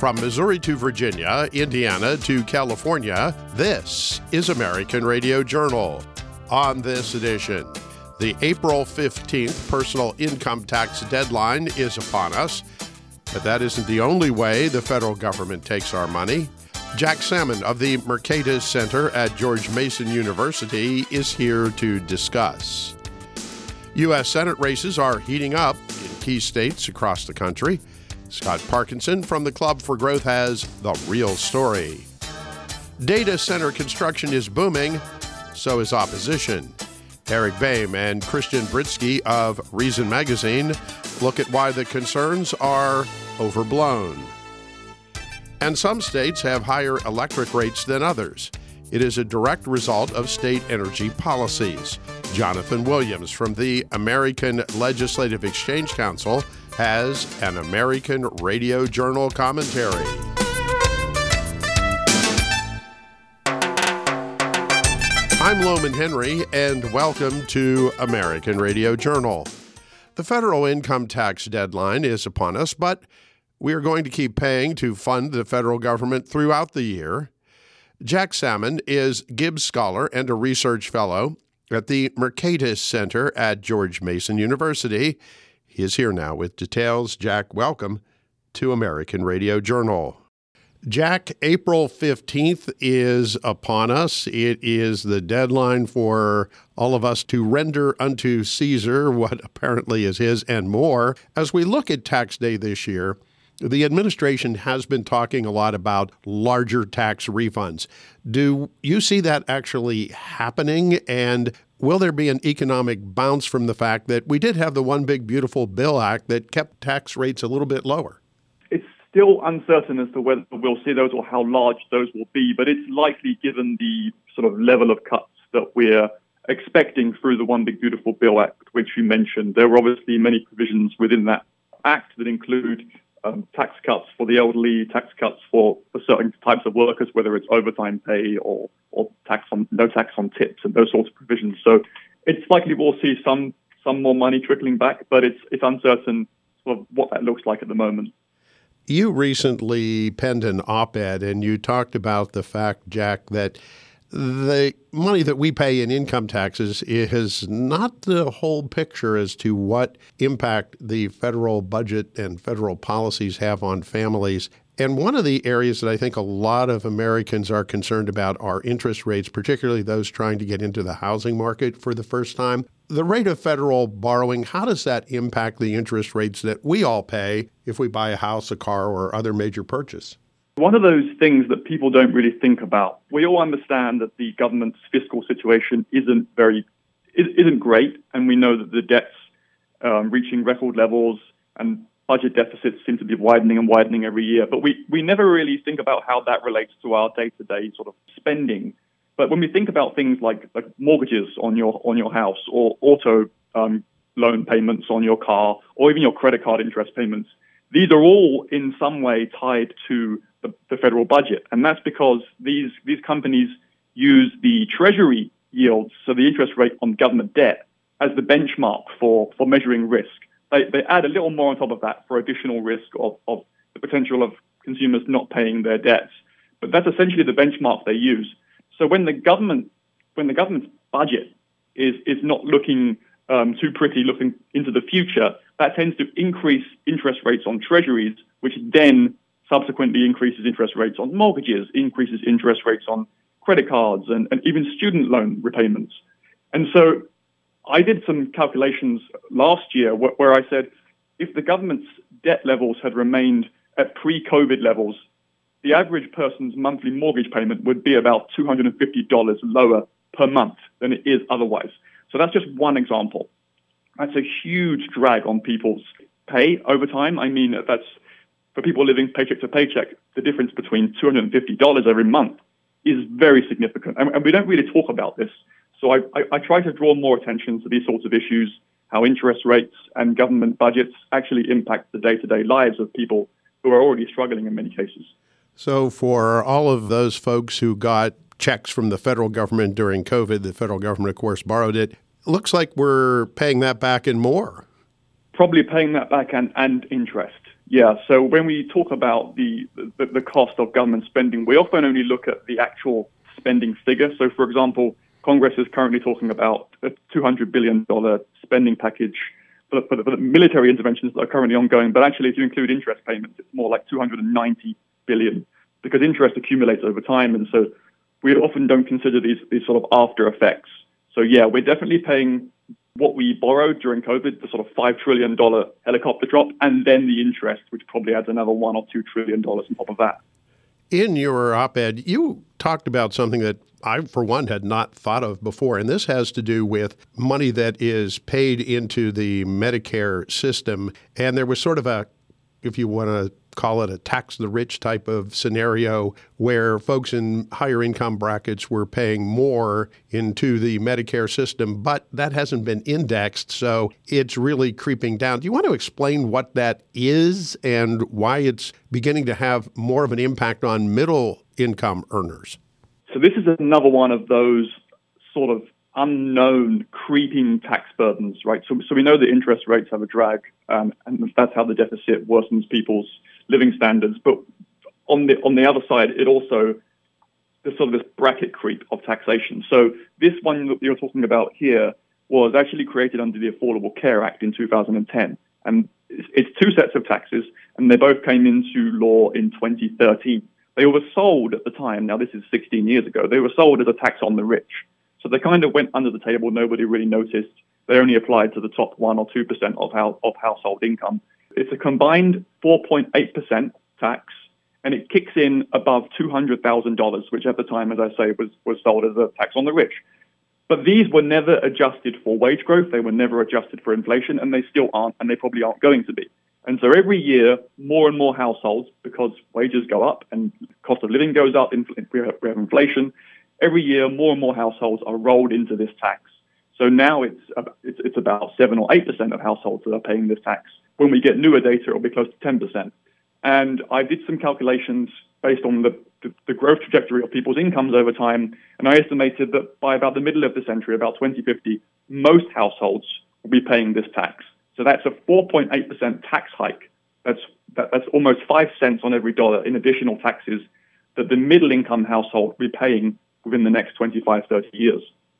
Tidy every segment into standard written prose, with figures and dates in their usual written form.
From Missouri to Virginia, Indiana to California, this is American Radio Journal. On this edition, the April 15th personal income tax deadline is upon us, but that isn't the only way the federal government takes our money. Jack Salmon of the Mercatus Center at George Mason University is here to discuss. U.S. Senate races are heating up in key states across the country. Scott Parkinson from the Club for Growth has the real story. Data center construction is booming, so is opposition. Eric Boehm and Christian Britsky of Reason Magazine look at why the concerns are overblown. And some states have higher electric rates than others. It is a direct result of state energy policies. Jonathan Williams from the American Legislative Exchange Council has an American Radio Journal commentary. I'm Loman Henry, and welcome to American Radio Journal. The federal income tax deadline is upon us, but we are going to keep paying to fund the federal government throughout the year. Jack Salmon is Gibbs Scholar and a research fellow at the Mercatus Center at George Mason University. He is here now with details. Jack, welcome to American Radio Journal. Jack, April 15th is upon us. It is the deadline for all of us to render unto Caesar what apparently is his and more. As we look at tax day this year, the administration has been talking a lot about larger tax refunds. Do you see that actually happening? And will there be an economic bounce from the fact that we did have the One Big Beautiful Bill Act that kept tax rates a little bit lower? It's still uncertain as to whether we'll see those or how large those will be, but it's likely given the sort of level of cuts that we're expecting through the One Big Beautiful Bill Act, which you mentioned. There are obviously many provisions within that act that include tax cuts for the elderly, tax cuts for certain types of workers, whether it's overtime pay or no tax on tips and those sorts of provisions. So it's likely we'll see some more money trickling back, but it's uncertain sort of what that looks like at the moment. You recently penned an op-ed and you talked about the fact, Jack, that the money that we pay in income taxes is not the whole picture as to what impact the federal budget and federal policies have on families. And one of the areas that I think a lot of Americans are concerned about are interest rates, particularly those trying to get into the housing market for the first time. The rate of federal borrowing, how does that impact the interest rates that we all pay if we buy a house, a car, or other major purchase? One of those things that people don't really think about. We all understand that the government's fiscal situation isn't great, and we know that the debt's reaching record levels and budget deficits seem to be widening and widening every year. But we never really think about how that relates to our day-to-day sort of spending. But when we think about things like mortgages on your house or auto loan payments on your car or even your credit card interest payments, these are all in some way tied to the federal budget. And that's because these companies use the treasury yields, so the interest rate on government debt, as the benchmark for measuring risk. They add a little more on top of that for additional risk of the potential of consumers not paying their debts. But that's essentially the benchmark they use. So when the government's budget is not looking too pretty, looking into the future, that tends to increase interest rates on treasuries, which then subsequently increases interest rates on mortgages, increases interest rates on credit cards, and even student loan repayments. And so I did some calculations last year where I said if the government's debt levels had remained at pre-COVID levels, the average person's monthly mortgage payment would be about $250 lower per month than it is otherwise. So that's just one example. That's a huge drag on people's pay over time. I mean, that's for people living paycheck to paycheck, the difference between $250 every month is very significant. And we don't really talk about this. So I try to draw more attention to these sorts of issues, how interest rates and government budgets actually impact the day-to-day lives of people who are already struggling in many cases. So for all of those folks who got checks from the federal government during COVID, the federal government, of course, borrowed it, looks like we're paying that back and more. Probably paying that back and interest. Yeah, so when we talk about the cost of government spending, we often only look at the actual spending figure. So, for example, Congress is currently talking about a $200 billion spending package for the military interventions that are currently ongoing. But actually, if you include interest payments, it's more like $290 billion because interest accumulates over time. And so we often don't consider these sort of after effects. So, yeah, we're definitely paying what we borrowed during COVID, the sort of $5 trillion helicopter drop, and then the interest, which probably adds another $1 or $2 trillion on top of that. In your op-ed, you talked about something that I, for one, had not thought of before, and this has to do with money that is paid into the Medicare system. And there was sort of a, if you want to call it a tax the rich type of scenario where folks in higher income brackets were paying more into the Medicare system, but that hasn't been indexed, so it's really creeping down. Do you want to explain what that is and why it's beginning to have more of an impact on middle income earners? So this is another one of those sort of unknown creeping tax burdens, right? So we know that interest rates have a drag, and that's how the deficit worsens people's living standards. But on the other side, it also there's sort of this bracket creep of taxation. So this one that you're talking about here was actually created under the Affordable Care Act in 2010, and it's two sets of taxes, and they both came into law in 2013. They were sold at the time. Now this is 16 years ago. They were sold as a tax on the rich. So they kind of went under the table. Nobody really noticed. They only applied to the top 1 or 2% of household income. It's a combined 4.8% tax, and it kicks in above $200,000, which at the time, as I say, was sold as a tax on the rich. But these were never adjusted for wage growth. They were never adjusted for inflation, and they still aren't, and they probably aren't going to be. And so every year, more and more households, because wages go up and cost of living goes up, we have inflation, every year, more and more households are rolled into this tax. So now it's about 7 or 8% of households that are paying this tax. When we get newer data, it'll be close to 10%. And I did some calculations based on the growth trajectory of people's incomes over time, and I estimated that by about the middle of the century, about 2050, most households will be paying this tax. So that's a 4.8% tax hike. That's almost 5 cents on every dollar in additional taxes that the middle-income household will be paying within the next 25, 30 years.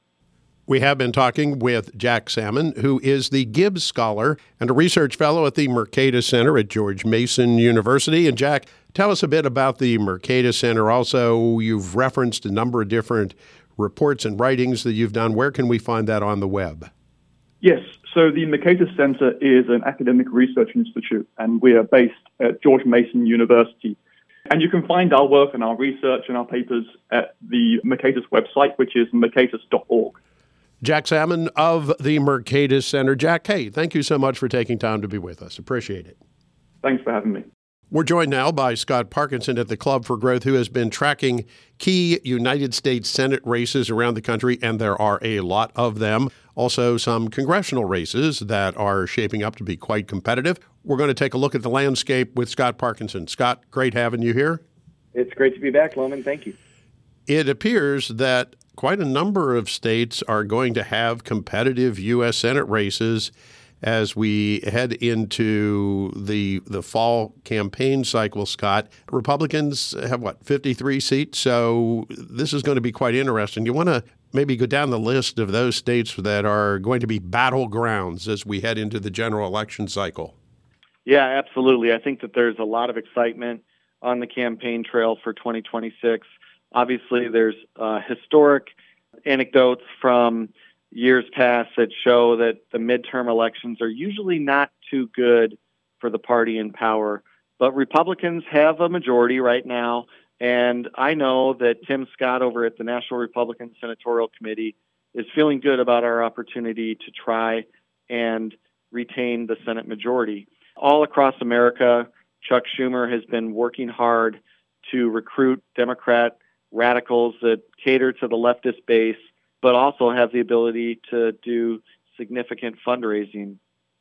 We have been talking with Jack Salmon, who is the Gibbs Scholar and a research fellow at the Mercatus Center at George Mason University. And Jack, tell us a bit about the Mercatus Center. Also, you've referenced a number of different reports and writings that you've done. Where can we find that on the web? Yes, so the Mercatus Center is an academic research institute, and we are based at George Mason University. And you can find our work and our research and our papers at the Mercatus website, which is mercatus.org. Jack Salmon of the Mercatus Center. Jack, hey, thank you so much for taking time to be with us. Appreciate it. Thanks for having me. We're joined now by Scott Parkinson at the Club for Growth, who has been tracking key United States Senate races around the country, and there are a lot of them. Also, some congressional races that are shaping up to be quite competitive. We're going to take a look at the landscape with Scott Parkinson. Scott, great having you here. It's great to be back, Loman. Thank you. It appears that quite a number of states are going to have competitive U.S. Senate races as we head into the fall campaign cycle, Scott. Republicans have, 53 seats? So this is going to be quite interesting. You want to maybe go down the list of those states that are going to be battlegrounds as we head into the general election cycle? Yeah, absolutely. I think that there's a lot of excitement on the campaign trail for 2026. Obviously, there's historic anecdotes from years past that show that the midterm elections are usually not too good for the party in power. But Republicans have a majority right now, and I know that Tim Scott over at the National Republican Senatorial Committee is feeling good about our opportunity to try and retain the Senate majority. All across America, Chuck Schumer has been working hard to recruit Democrat radicals that cater to the leftist base, but also have the ability to do significant fundraising.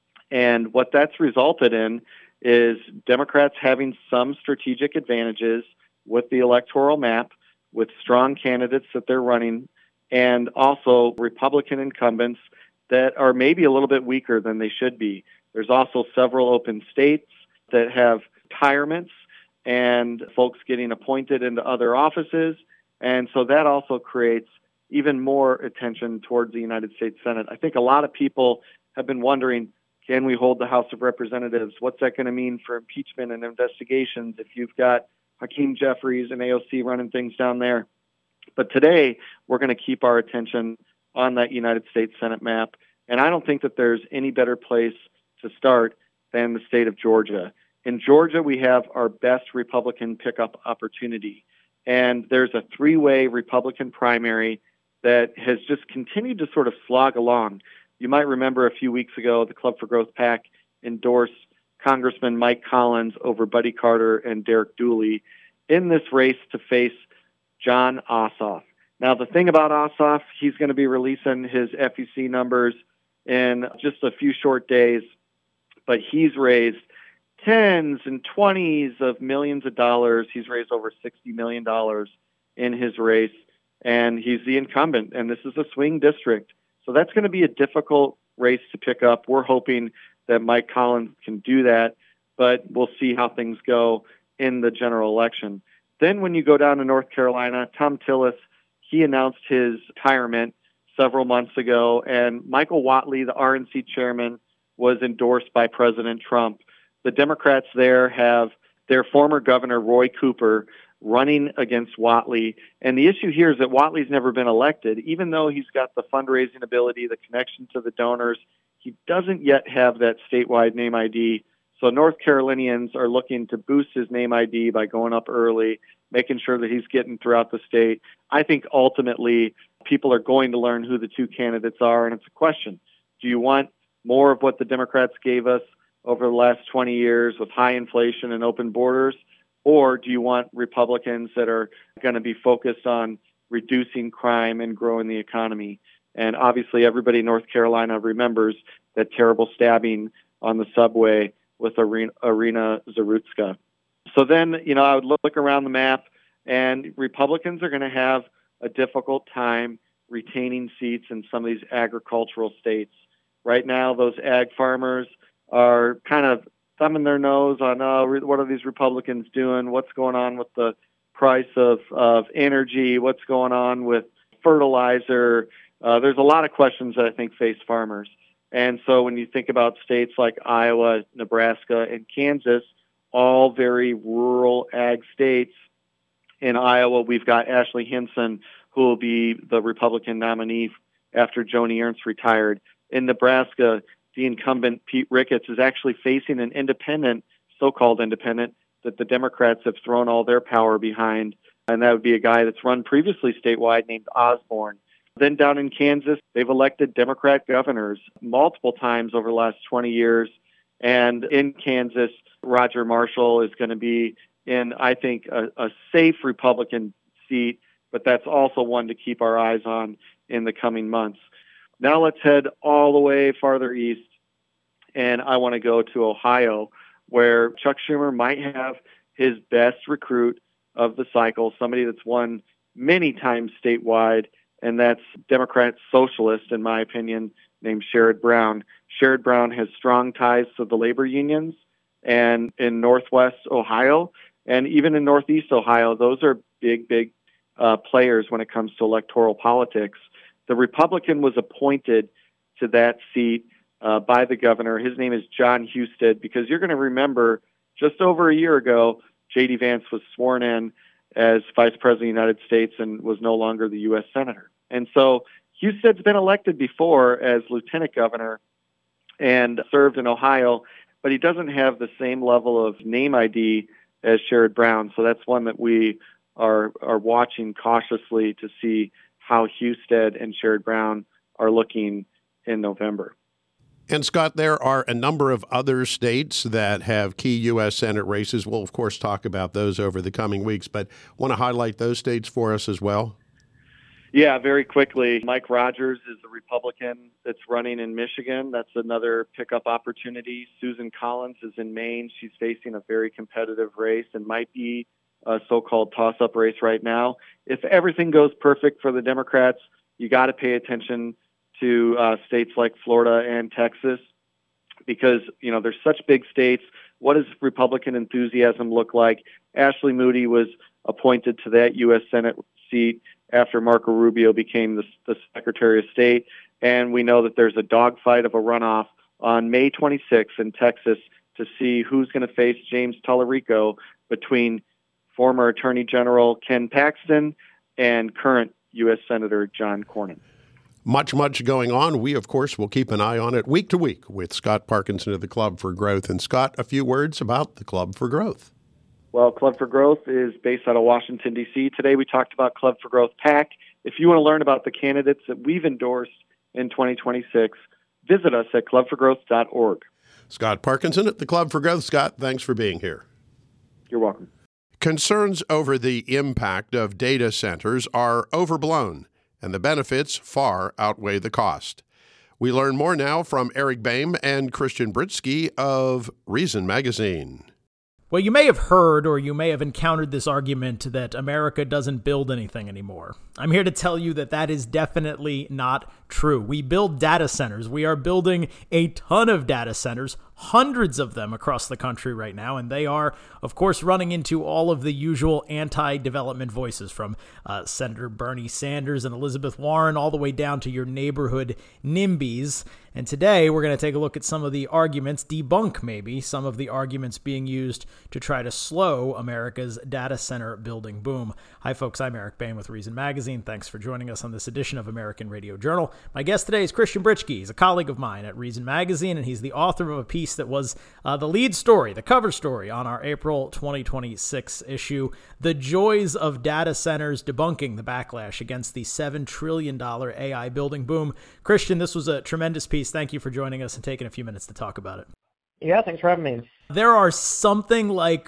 And what that's resulted in is Democrats having some strategic advantages with the electoral map, with strong candidates that they're running, and also Republican incumbents that are maybe a little bit weaker than they should be. There's also several open states. that have retirements and folks getting appointed into other offices. And so that also creates even more attention towards the United States Senate. I think a lot of people have been wondering, can we hold the House of Representatives? What's that going to mean for impeachment and investigations if you've got Hakeem Jeffries and AOC running things down there? But today, we're going to keep our attention on that United States Senate map. And I don't think that there's any better place to start than the state of Georgia. In Georgia, we have our best Republican pickup opportunity. And there's a three-way Republican primary that has just continued to sort of slog along. You might remember a few weeks ago, the Club for Growth PAC endorsed Congressman Mike Collins over Buddy Carter and Derek Dooley in this race to face Jon Ossoff. Now, the thing about Ossoff, he's going to be releasing his FEC numbers in just a few short days, but he's raised tens and 20s of millions of dollars. He's raised over $60 million in his race, and he's the incumbent, and this is a swing district. So that's going to be a difficult race to pick up. We're hoping that Mike Collins can do that, but we'll see how things go in the general election. Then when you go down to North Carolina, Thom Tillis, he announced his retirement several months ago, and Michael Whatley, the RNC chairman, was endorsed by President Trump. The Democrats there have their former governor, Roy Cooper, running against Whatley. And the issue here is that Whatley's never been elected. Even though he's got the fundraising ability, the connection to the donors, he doesn't yet have that statewide name ID. So North Carolinians are looking to boost his name ID by going up early, making sure that he's getting throughout the state. I think ultimately people are going to learn who the two candidates are, and it's a question. Do you want more of what the Democrats gave us over the last 20 years with high inflation and open borders? Or do you want Republicans that are going to be focused on reducing crime and growing the economy? And obviously everybody in North Carolina remembers that terrible stabbing on the subway with Irina Zarutska. So then, I would look around the map, and Republicans are going to have a difficult time retaining seats in some of these agricultural states. Right now, those ag farmers are kind of thumbing their nose on, what are these Republicans doing? What's going on with the price of energy? What's going on with fertilizer? There's a lot of questions that I think face farmers. And so when you think about states like Iowa, Nebraska, and Kansas, all very rural ag states, in Iowa, we've got Ashley Hinson, who will be the Republican nominee after Joni Ernst retired. In Nebraska, the incumbent Pete Ricketts is actually facing an independent, so-called independent, that the Democrats have thrown all their power behind. And that would be a guy that's run previously statewide named Osborne. Then down in Kansas, they've elected Democrat governors multiple times over the last 20 years. And in Kansas, Roger Marshall is going to be in, I think, a safe Republican seat, but that's also one to keep our eyes on in the coming months. Now let's head all the way farther east, and I want to go to Ohio, where Chuck Schumer might have his best recruit of the cycle, somebody that's won many times statewide, and that's Democrat socialist, in my opinion, named Sherrod Brown. Sherrod Brown has strong ties to the labor unions, and in Northwest Ohio, and even in Northeast Ohio, those are big players when it comes to electoral politics. The Republican was appointed to that seat by the governor. His name is Jon Husted, because you're going to remember just over a year ago, J.D. Vance was sworn in as Vice President of the United States and was no longer the U.S. Senator. And so Husted's been elected before as lieutenant governor and served in Ohio, but he doesn't have the same level of name ID as Sherrod Brown. So that's one that we are watching cautiously to see how Husted and Sherrod Brown are looking in November. And Scott, there are a number of other states that have key U.S. Senate races. We'll, of course, talk about those over the coming weeks, but want to highlight those states for us as well? Yeah, very quickly. Mike Rogers is the Republican that's running in Michigan. That's another pickup opportunity. Susan Collins is in Maine. She's facing a very competitive race and might be a so-called toss-up race right now. If everything goes perfect for the Democrats, you got to pay attention to states like Florida and Texas, because, there's such big states what does Republican enthusiasm look like? Ashley Moody was appointed to that U.S. Senate seat after Marco Rubio became the Secretary of State. And we know that there's a dogfight of a runoff on May 26th in Texas to see who's going to face James Tallarico between former Attorney General Ken Paxton and current U.S. Senator John Cornyn. Much going on. We, of course, will keep an eye on it week to week with Scott Parkinson of the Club for Growth. And Scott, a few words about the Club for Growth. Well, Club for Growth is based out of Washington, D.C. Today we talked about Club for Growth PAC. If you want to learn about the candidates that we've endorsed in 2026, visit us at clubforgrowth.org. Scott Parkinson at the Club for Growth. Scott, thanks for being here. You're welcome. Concerns over the impact of data centers are overblown, and the benefits far outweigh the cost. We learn more now from Eric Boehm and Christian Britsky of Reason Magazine. Well, you may have heard or you may have encountered this argument that America doesn't build anything anymore. I'm here to tell you that that is definitely not true. We build data centers. We are building a ton of data centers, hundreds of them across the country right now, and they are, of course, running into all of the usual anti-development voices from Senator Bernie Sanders and Elizabeth Warren all the way down to your neighborhood NIMBYs. And today we're going to take a look at some of the arguments, debunk maybe, some of the arguments being used to try to slow America's data center building boom. Hi, folks. I'm Eric Boehm with Reason Magazine. Thanks for joining us on this edition of American Radio Journal. My guest today is Christian Britsky. He's a colleague of mine at Reason Magazine, and he's the author of a piece that was the lead story, the cover story on our April 2026 issue, The Joys of Data Centers, Debunking the Backlash Against the $7 trillion AI Building Boom. Christian, this was a tremendous piece. Thank you for joining us and taking a few minutes to talk about it. Yeah, thanks for having me. There are something like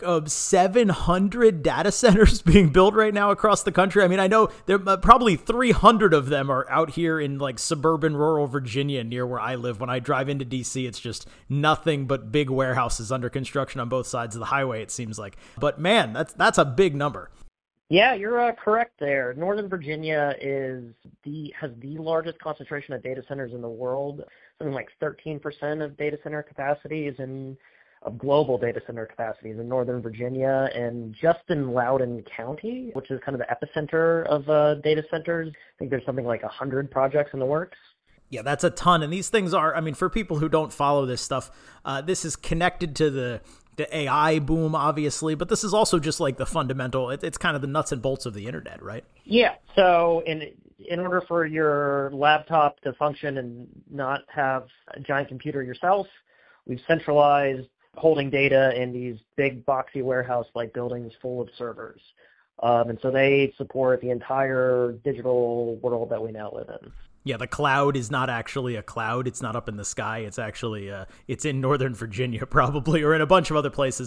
700 data centers being built right now across the country. I mean, I know there probably 300 of them are out here in like suburban rural Virginia near where I live. When I drive into DC, it's just nothing but big warehouses under construction on both sides of the highway, it seems like. But man, that's a big number. Yeah, you're correct there. Northern Virginia has the largest concentration of data centers in the world. Something like 13% of data center capacity of global data center capacity is in Northern Virginia, and just in Loudoun County, which is kind of the epicenter of data centers, I think there's something like 100 projects in the works. Yeah, that's a ton. And these things are, I mean, for people who don't follow this stuff, this is connected to the AI boom, obviously, but this is also just like the fundamental, it's kind of the nuts and bolts of the internet, right? Yeah. So in order for your laptop to function and not have a giant computer yourself, we've centralized holding data in these big boxy warehouse-like buildings full of servers. And so they support the entire digital world that we now live in. Yeah, the cloud is not actually a cloud. It's not up in the sky. It's actually, it's in Northern Virginia probably, or in a bunch of other places.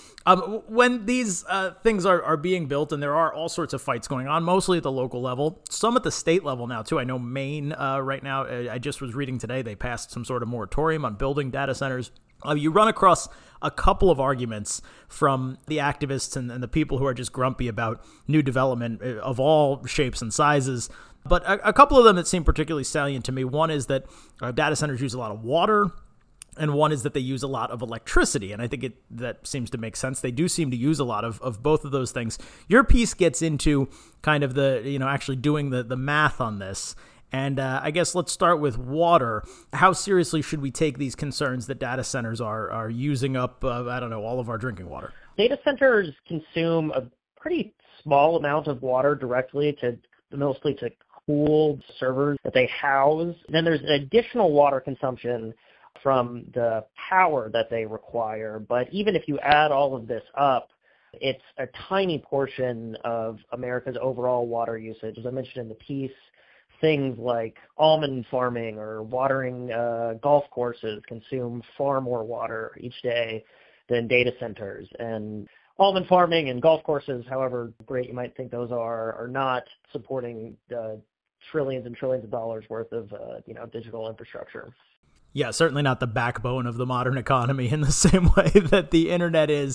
When these things are being built, and there are all sorts of fights going on, mostly at the local level, some at the state level now too. I know Maine right now, I just was reading today, they passed some sort of moratorium on building data centers. You run across a couple of arguments from the activists and the people who are just grumpy about new development of all shapes and sizes. But a couple of them that seem particularly salient to me. One is that data centers use a lot of water, and one is that they use a lot of electricity. And I think that seems to make sense. They do seem to use a lot of both of those things. Your piece gets into kind of the, actually doing the math on this. And I guess let's start with water. How seriously should we take these concerns that data centers are using up, all of our drinking water? Data centers consume a pretty small amount of water directly mostly to cool servers that they house. Then there's an additional water consumption from the power that they require. But even if you add all of this up, it's a tiny portion of America's overall water usage. As I mentioned in the piece, things like almond farming or watering golf courses consume far more water each day than data centers. And almond farming and golf courses, however great you might think those are not supporting trillions and trillions of dollars worth of digital infrastructure. Yeah, certainly not the backbone of the modern economy in the same way that the internet is.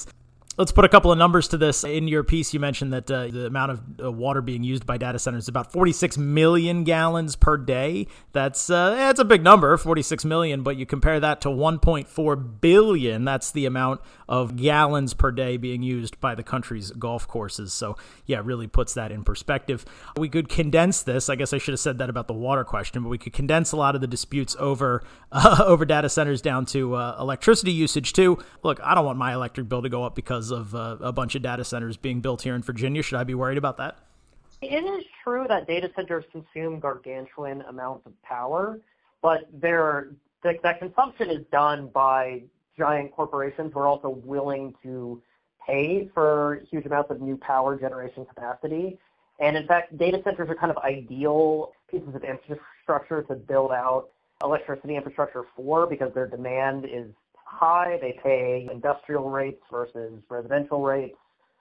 Let's put a couple of numbers to this. In your piece, you mentioned that the amount of water being used by data centers is about 46 million gallons per day. That's a big number, 46 million, but you compare that to 1.4 billion. That's the amount of gallons per day being used by the country's golf courses. So, yeah, it really puts that in perspective. We could condense this. I guess I should have said that about the water question, but we could condense a lot of the disputes over data centers down to electricity usage, too. Look, I don't want my electric bill to go up because of a bunch of data centers being built here in Virginia. Should I be worried about that? It is true that data centers consume gargantuan amounts of power, but that consumption is done by giant corporations who are also willing to pay for huge amounts of new power generation capacity. And in fact, data centers are kind of ideal pieces of infrastructure to build out electricity infrastructure for, because their demand is high. They pay industrial rates versus residential rates,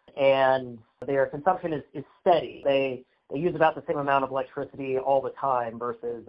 and their consumption is steady. They use about the same amount of electricity all the time versus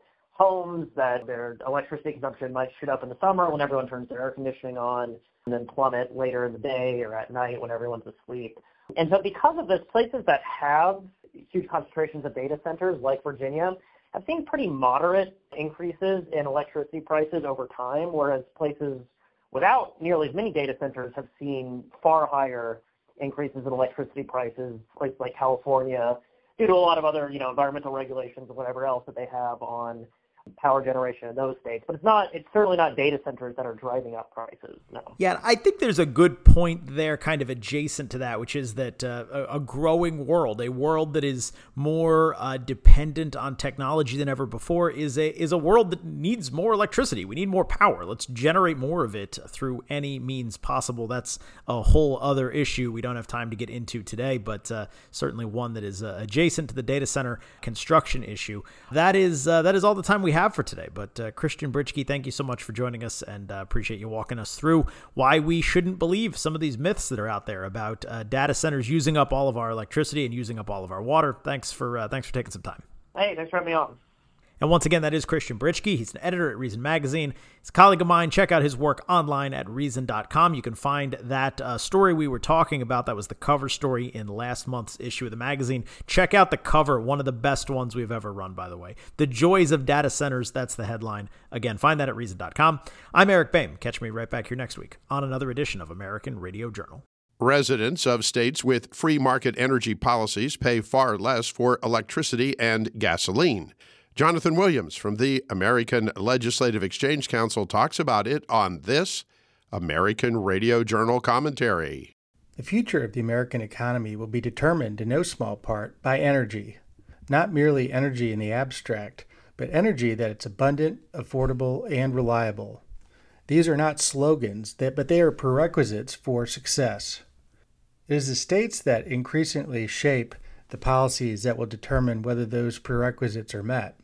homes that their electricity consumption might shoot up in the summer when everyone turns their air conditioning on, and then plummet later in the day or at night when everyone's asleep. And so because of this, places that have huge concentrations of data centers like Virginia have seen pretty moderate increases in electricity prices over time, whereas places without nearly as many data centers have seen far higher increases in electricity prices, places like California, due to a lot of other, environmental regulations and whatever else that they have on power generation in those states. But it's certainly not data centers that are driving up prices, no. Yeah, I think there's a good point there kind of adjacent to that, which is that a growing world, a world that is more dependent on technology than ever before, is a world that needs more electricity. We need more power. Let's generate more of it through any means possible. That's a whole other issue we don't have time to get into today, but certainly one that is adjacent to the data center construction issue. That is all the time we have for today. But Christian Britschgi, thank you so much for joining us, and appreciate you walking us through why we shouldn't believe some of these myths that are out there about data centers using up all of our electricity and using up all of our water. Thanks for taking some time. Hey, thanks for having me on. And once again, that is Christian Britschgi. He's an editor at Reason Magazine. He's a colleague of mine. Check out his work online at Reason.com. You can find that story we were talking about. That was the cover story in last month's issue of the magazine. Check out the cover, one of the best ones we've ever run, by the way. The Joys of Data Centers, that's the headline. Again, find that at Reason.com. I'm Eric Boehm. Catch me right back here next week on another edition of American Radio Journal. Residents of states with free market energy policies pay far less for electricity and gasoline. Jonathan Williams from the American Legislative Exchange Council talks about it on this American Radio Journal commentary. The future of the American economy will be determined in no small part by energy. Not merely energy in the abstract, but energy that is abundant, affordable, and reliable. These are not slogans, but they are prerequisites for success. It is the states that increasingly shape the policies that will determine whether those prerequisites are met.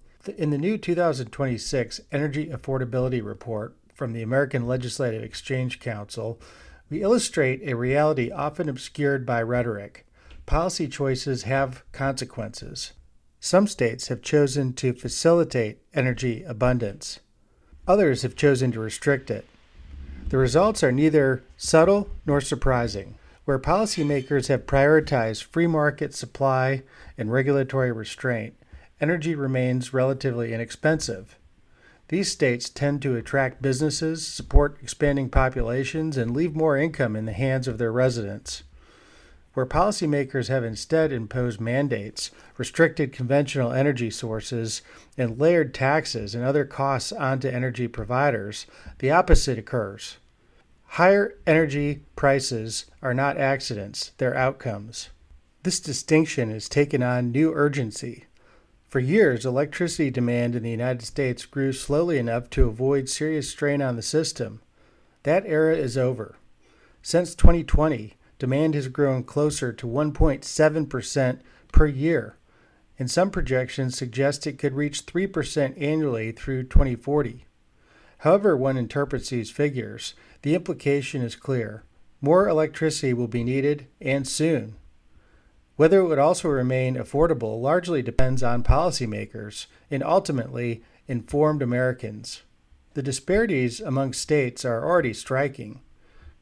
In the new 2026 Energy Affordability Report from the American Legislative Exchange Council, we illustrate a reality often obscured by rhetoric. Policy choices have consequences. Some states have chosen to facilitate energy abundance. Others have chosen to restrict it. The results are neither subtle nor surprising. Where policymakers have prioritized free market supply and regulatory restraint, energy remains relatively inexpensive. These states tend to attract businesses, support expanding populations, and leave more income in the hands of their residents. Where policymakers have instead imposed mandates, restricted conventional energy sources, and layered taxes and other costs onto energy providers, the opposite occurs. Higher energy prices are not accidents, they're outcomes. This distinction has taken on new urgency. For years, electricity demand in the United States grew slowly enough to avoid serious strain on the system. That era is over. Since 2020, demand has grown closer to 1.7% per year, and some projections suggest it could reach 3% annually through 2040. However one interprets these figures, the implication is clear. More electricity will be needed, and soon. Whether it would also remain affordable largely depends on policymakers and ultimately informed Americans. The disparities among states are already striking.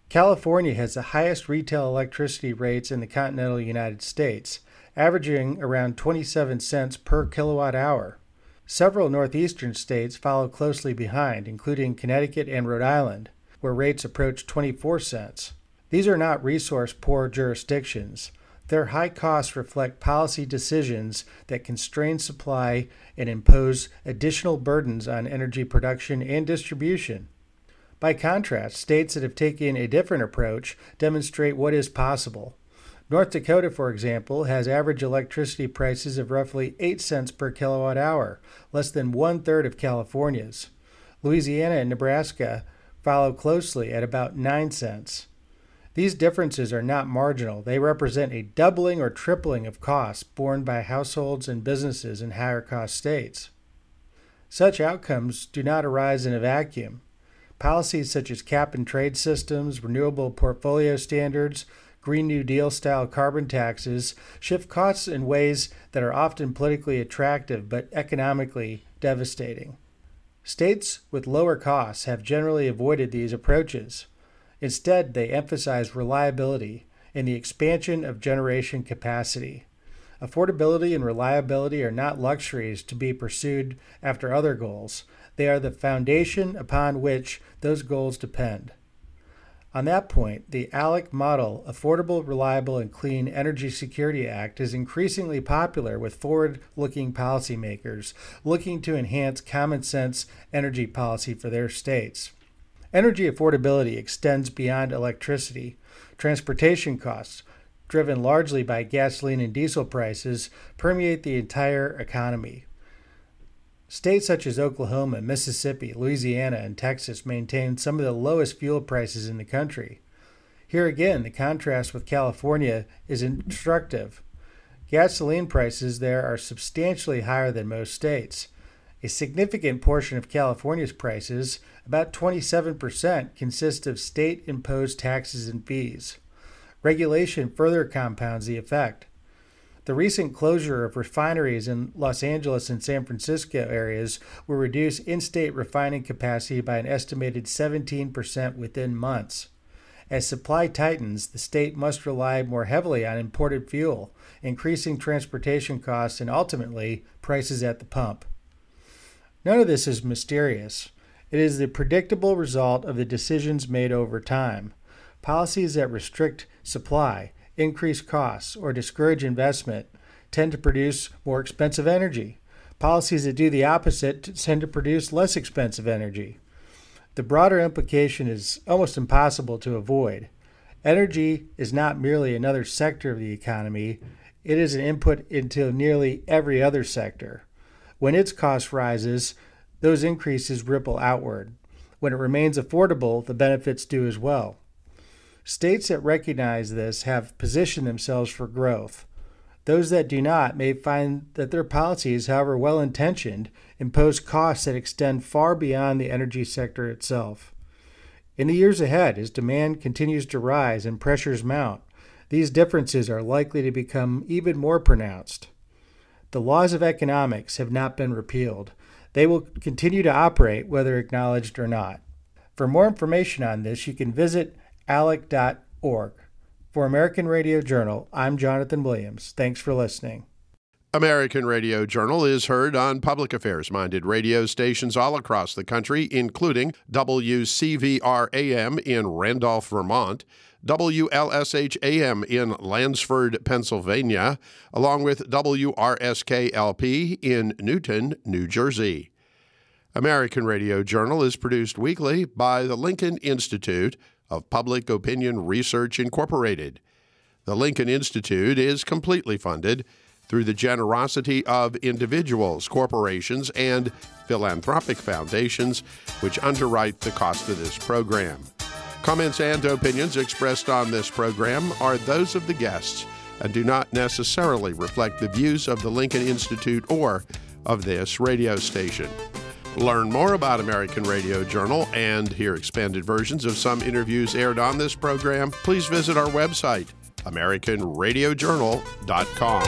California has the highest retail electricity rates in the continental United States, averaging around 27 cents per kilowatt hour. Several northeastern states follow closely behind, including Connecticut and Rhode Island, where rates approach 24 cents. These are not resource-poor jurisdictions. Their high costs reflect policy decisions that constrain supply and impose additional burdens on energy production and distribution. By contrast, states that have taken a different approach demonstrate what is possible. North Dakota, for example, has average electricity prices of roughly 8 cents per kilowatt hour, less than one-third of California's. Louisiana and Nebraska follow closely at about 9 cents. These differences are not marginal. They represent a doubling or tripling of costs borne by households and businesses in higher-cost states. Such outcomes do not arise in a vacuum. Policies such as cap-and-trade systems, renewable portfolio standards, Green New Deal-style carbon taxes shift costs in ways that are often politically attractive but economically devastating. States with lower costs have generally avoided these approaches. Instead, they emphasize reliability and the expansion of generation capacity. Affordability and reliability are not luxuries to be pursued after other goals. They are the foundation upon which those goals depend. On that point, the ALEC model, Affordable, Reliable, and Clean Energy Security Act, is increasingly popular with forward-looking policymakers looking to enhance common-sense energy policy for their states. Energy affordability extends beyond electricity. Transportation costs, driven largely by gasoline and diesel prices, permeate the entire economy. States such as Oklahoma, Mississippi, Louisiana, and Texas maintain some of the lowest fuel prices in the country. Here again, the contrast with California is instructive. Gasoline prices there are substantially higher than most states. A significant portion of California's prices, about 27%, consist of state-imposed taxes and fees. Regulation further compounds the effect. The recent closure of refineries in Los Angeles and San Francisco areas will reduce in-state refining capacity by an estimated 17% within months. As supply tightens, the state must rely more heavily on imported fuel, increasing transportation costs and ultimately prices at the pump. None of this is mysterious. It is the predictable result of the decisions made over time. Policies that restrict supply, increase costs, or discourage investment tend to produce more expensive energy. Policies that do the opposite tend to produce less expensive energy. The broader implication is almost impossible to avoid. Energy is not merely another sector of the economy, it is an input into nearly every other sector. When its cost rises, those increases ripple outward. When it remains affordable, the benefits do as well. States that recognize this have positioned themselves for growth. Those that do not may find that their policies, however well-intentioned, impose costs that extend far beyond the energy sector itself. In the years ahead, as demand continues to rise and pressures mount, these differences are likely to become even more pronounced. The laws of economics have not been repealed. They will continue to operate whether acknowledged or not. For more information on this, you can visit ALEC.org. For American Radio Journal, I'm Jonathan Williams. Thanks for listening. American Radio Journal is heard on public affairs-minded radio stations all across the country, including WCVR-AM in Randolph, Vermont, WLSH-AM in Lansford, Pennsylvania, along with WRSK-LP in Newton, New Jersey. American Radio Journal is produced weekly by the Lincoln Institute of Public Opinion Research, Incorporated. The Lincoln Institute is completely funded through the generosity of individuals, corporations, and philanthropic foundations, which underwrite the cost of this program. Comments and opinions expressed on this program are those of the guests and do not necessarily reflect the views of the Lincoln Institute or of this radio station. Learn more about American Radio Journal and hear expanded versions of some interviews aired on this program. Please visit our website, AmericanRadioJournal.com.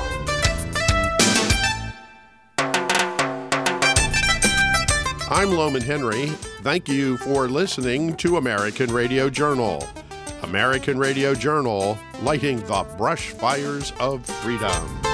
I'm Loman Henry. Thank you for listening to American Radio Journal. American Radio Journal, lighting the brush fires of freedom.